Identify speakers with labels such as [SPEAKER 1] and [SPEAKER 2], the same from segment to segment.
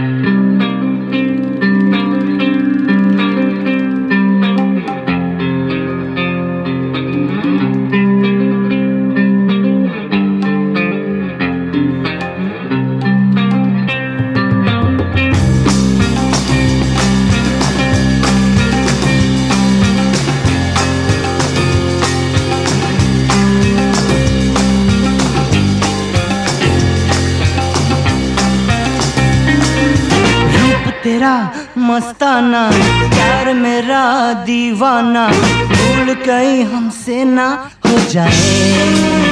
[SPEAKER 1] तेरा मस्ताना प्यार मेरा दीवाना, भूल कहीं हमसे ना हो जाए।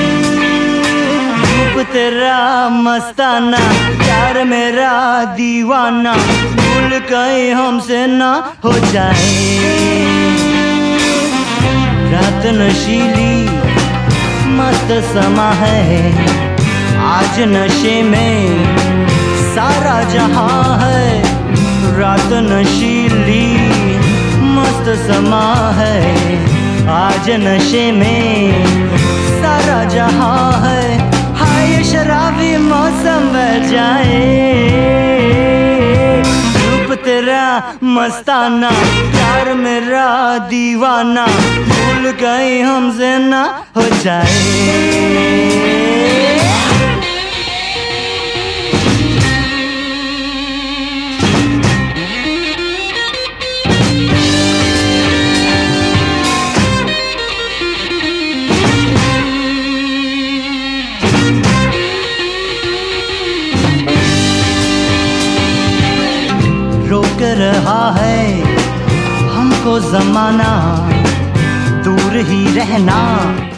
[SPEAKER 1] रूप तेरा मस्ताना प्यार मेरा दीवाना, भूल कहीं हमसे ना हो जाए। रात नशीली मस्त समा है, आज नशे में सारा जहां है। रात नशीली मस्त समा है, आज नशे में सारा जहां है। हाय शराबी मौसम बह जाए। रूप तेरा मस्ताना प्यार मेरा दीवाना, भूल गए हमसे ना हो जाए। रोक रहा है हमको ज़माना, दूर ही रहना